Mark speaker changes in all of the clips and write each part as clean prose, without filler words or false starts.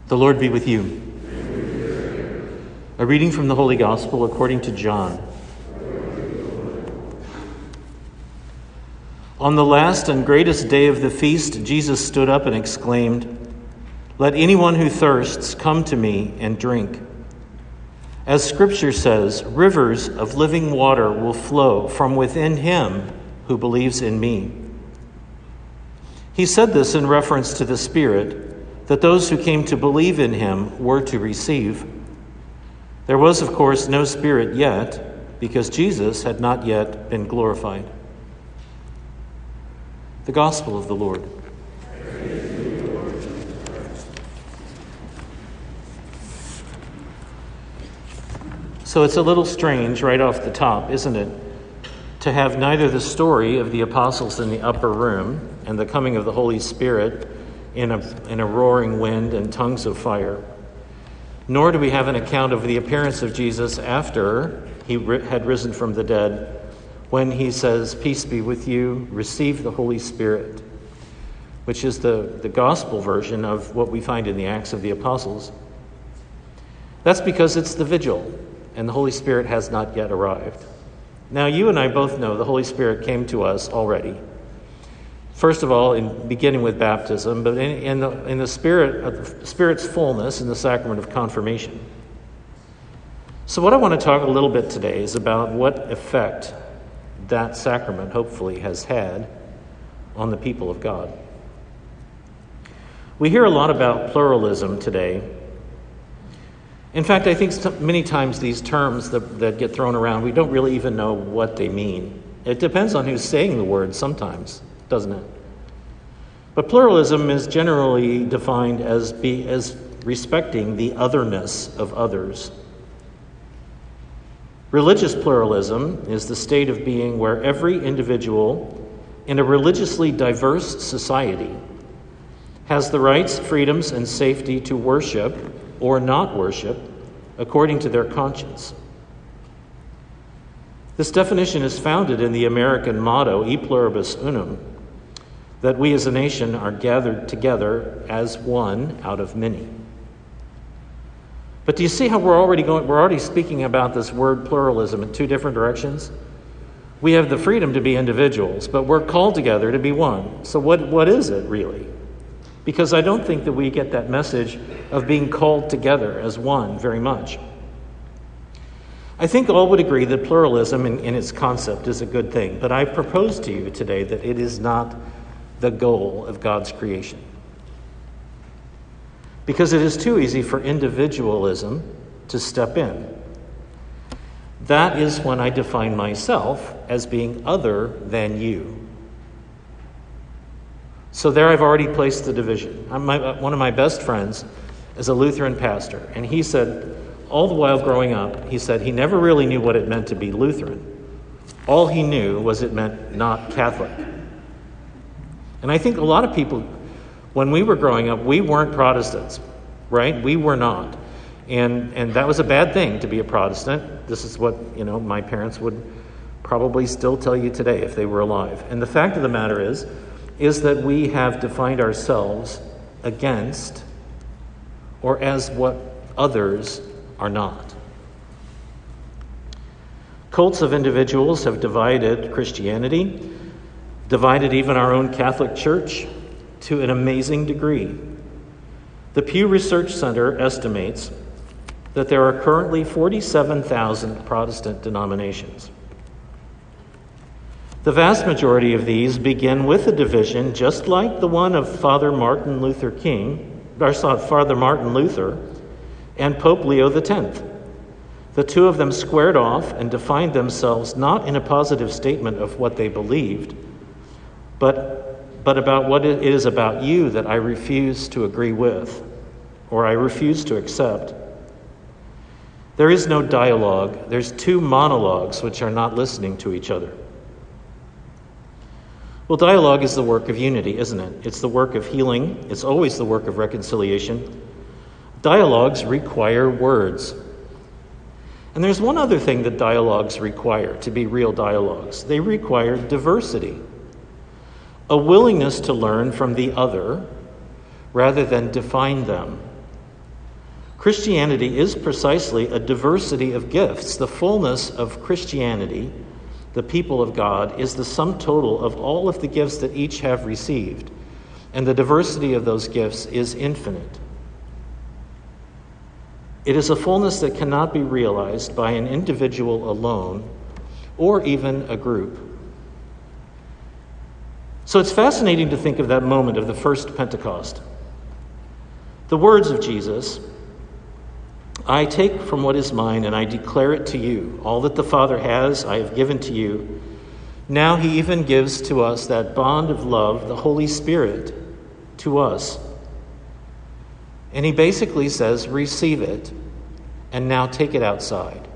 Speaker 1: The Lord be with you. A reading from the Holy Gospel according to John. On the last and greatest day of the feast, Jesus stood up and exclaimed, "Let anyone who thirsts come to me and drink. As Scripture says, rivers of living water will flow from within him who believes in me." He said this in reference to the Spirit that those who came to believe in him were to receive. There was, of course, no Spirit yet, because Jesus had not yet been glorified. The Gospel of the Lord. So it's a little strange right off the top, isn't it, to have neither the story of the apostles in the upper room and the coming of the Holy Spirit in a roaring wind and tongues of fire, nor do we have an account of the appearance of Jesus after he had risen from the dead, when he says, "Peace be with you, receive the Holy Spirit," which is the gospel version of what we find in the Acts of the Apostles. That's because it's the vigil, and the Holy Spirit has not yet arrived. Now, you and I both know the Holy Spirit came to us already. First of all, beginning with baptism, but in the Spirit's fullness in the sacrament of confirmation. So what I want to talk a little bit today is about what effect that sacrament hopefully has had on the people of God. We hear a lot about pluralism today. In fact, I think many times these terms that get thrown around, we don't really even know what they mean. It depends on who's saying the word sometimes, doesn't it? But pluralism is generally defined as respecting the otherness of others. Religious pluralism is the state of being where every individual in a religiously diverse society has the rights, freedoms, and safety to worship or not worship according to their conscience. This definition is founded in the American motto, E pluribus unum, that we as a nation are gathered together as one out of many. But do you see how we're already speaking about this word pluralism in two different directions? We have the freedom to be individuals, but we're called together to be one. So what is it really? Because I don't think that we get that message of being called together as one very much. I think all would agree that pluralism in its concept is a good thing, but I propose to you today that it is not the goal of God's creation. Because it is too easy for individualism to step in. That is when I define myself as being other than you. So there I've already placed the division. One of my best friends is a Lutheran pastor, and he said, all the while growing up, he said he never really knew what it meant to be Lutheran. All he knew was it meant not Catholic. And I think a lot of people, when we were growing up, we weren't Protestants, right? We were not. And that was a bad thing to be a Protestant. This is what, my parents would probably still tell you today if they were alive. And the fact of the matter is that we have defined ourselves against or as what others are not. Cults of individuals have divided Christianity, divided even our own Catholic Church to an amazing degree. The Pew Research Center estimates that there are currently 47,000 Protestant denominations. The vast majority of these begin with a division just like the one of Father Martin Luther and Pope Leo X. The two of them squared off and defined themselves not in a positive statement of what they believed, but about what it is about you that I refuse to agree with or I refuse to accept. There is no dialogue. There's two monologues which are not listening to each other. Well, dialogue is the work of unity, isn't it? It's the work of healing. It's always the work of reconciliation. Dialogues require words. And there's one other thing that dialogues require to be real dialogues. They require diversity. A willingness to learn from the other rather than define them. Christianity is precisely a diversity of gifts. The fullness of Christianity, the people of God, is the sum total of all of the gifts that each have received. And the diversity of those gifts is infinite. It is a fullness that cannot be realized by an individual alone or even a group. So it's fascinating to think of that moment of the first Pentecost. The words of Jesus, "I take from what is mine and I declare it to you. All that the Father has, I have given to you." Now he even gives to us that bond of love, the Holy Spirit, to us. And he basically says, receive it, and now take it outside.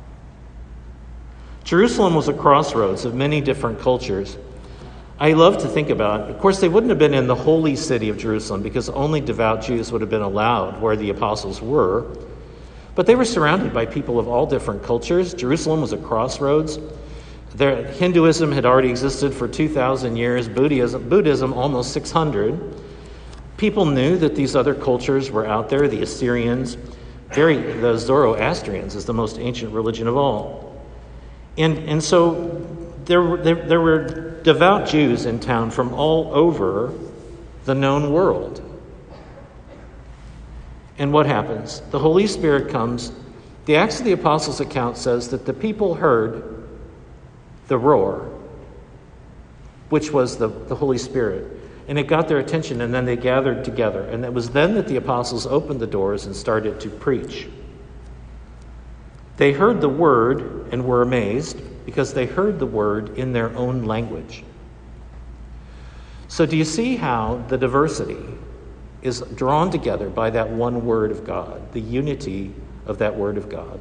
Speaker 1: Jerusalem was a crossroads of many different cultures. I love to think about, of course, they wouldn't have been in the holy city of Jerusalem because only devout Jews would have been allowed where the apostles were. But they were surrounded by people of all different cultures. Jerusalem was a crossroads. Hinduism had already existed for 2,000 years, Buddhism almost 600. People knew that these other cultures were out there, the Assyrians, the Zoroastrians is the most ancient religion of all. And so there were devout Jews in town from all over the known world. And what happens? The Holy Spirit comes. The Acts of the Apostles account says that the people heard the roar, which was the Holy Spirit. And it got their attention, and then they gathered together. And it was then that the apostles opened the doors and started to preach. They heard the word and were amazed because they heard the word in their own language. So do you see how the diversity is drawn together by that one word of God, the unity of that word of God?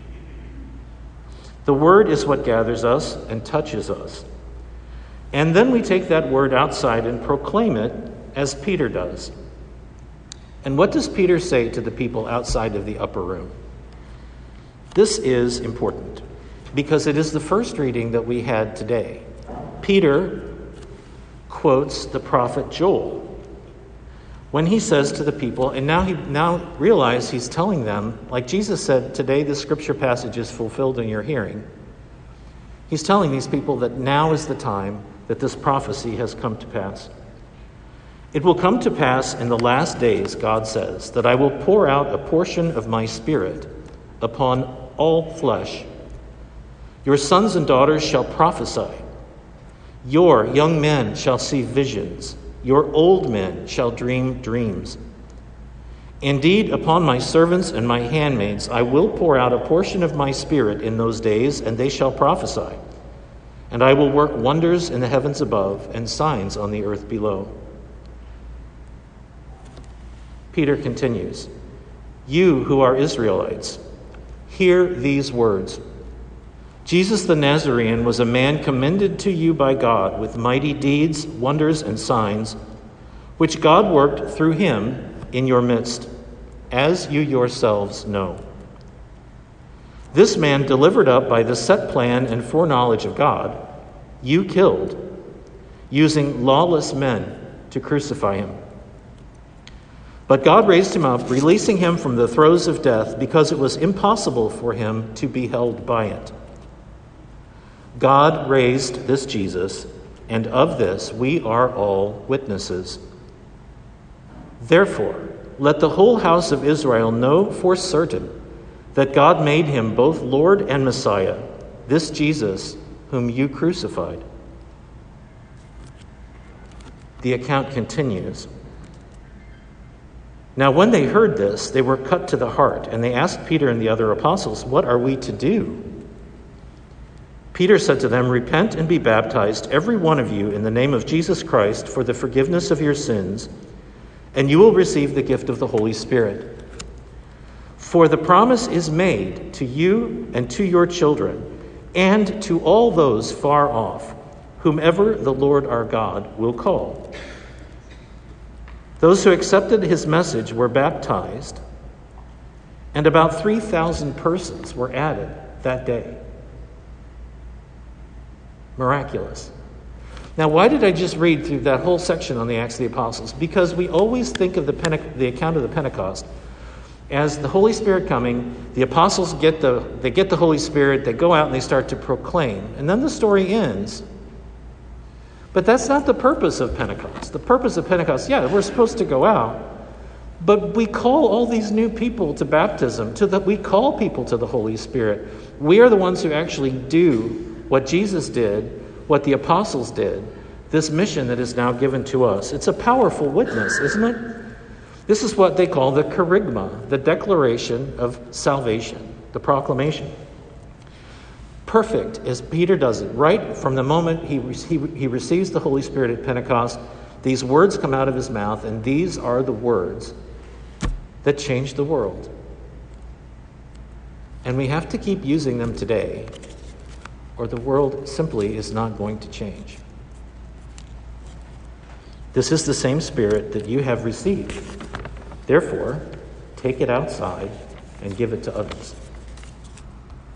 Speaker 1: The word is what gathers us and touches us. And then we take that word outside and proclaim it as Peter does. And what does Peter say to the people outside of the upper room? This is important because it is the first reading that we had today. Peter quotes the prophet Joel when he says to the people, and now realize he's telling them, like Jesus said, today the scripture passage is fulfilled in your hearing. He's telling these people that now is the time that this prophecy has come to pass. It will come to pass in the last days, God says, that I will pour out a portion of my Spirit upon all flesh. Your sons and daughters shall prophesy. Your young men shall see visions. Your old men shall dream dreams. Indeed, upon my servants and my handmaids I will pour out a portion of my Spirit in those days, and they shall prophesy. And I will work wonders in the heavens above and signs on the earth below. Peter continues, you who are Israelites, hear these words. Jesus the Nazarene was a man commended to you by God with mighty deeds, wonders, and signs, which God worked through him in your midst, as you yourselves know. This man, delivered up by the set plan and foreknowledge of God, you killed, using lawless men to crucify him. But God raised him up, releasing him from the throes of death, because it was impossible for him to be held by it. God raised this Jesus, and of this we are all witnesses. Therefore, let the whole house of Israel know for certain that God made him both Lord and Messiah, this Jesus whom you crucified. The account continues. Now, when they heard this, they were cut to the heart, and they asked Peter and the other apostles, what are we to do? Peter said to them, repent and be baptized, every one of you, in the name of Jesus Christ, for the forgiveness of your sins, and you will receive the gift of the Holy Spirit. For the promise is made to you and to your children, and to all those far off, whomever the Lord our God will call. Those who accepted his message were baptized, and about 3,000 persons were added that day. Miraculous. Now, why did I just read through that whole section on the Acts of the Apostles? Because we always think of the account of the Pentecost as the Holy Spirit coming, the apostles get the Holy Spirit, they go out and they start to proclaim. And then the story ends. But that's not the purpose of Pentecost. The purpose of Pentecost, we're supposed to go out. But we call all these new people to baptism. We call people to the Holy Spirit. We are the ones who actually do what Jesus did, what the apostles did, this mission that is now given to us. It's a powerful witness, isn't it? This is what they call the kerygma, the declaration of salvation, the proclamation. Perfect as Peter does it. Right from the moment he receives the Holy Spirit at Pentecost, these words come out of his mouth, and these are the words that change the world. And we have to keep using them today, or the world simply is not going to change. This is the same Spirit that you have received. Therefore, take it outside and give it to others.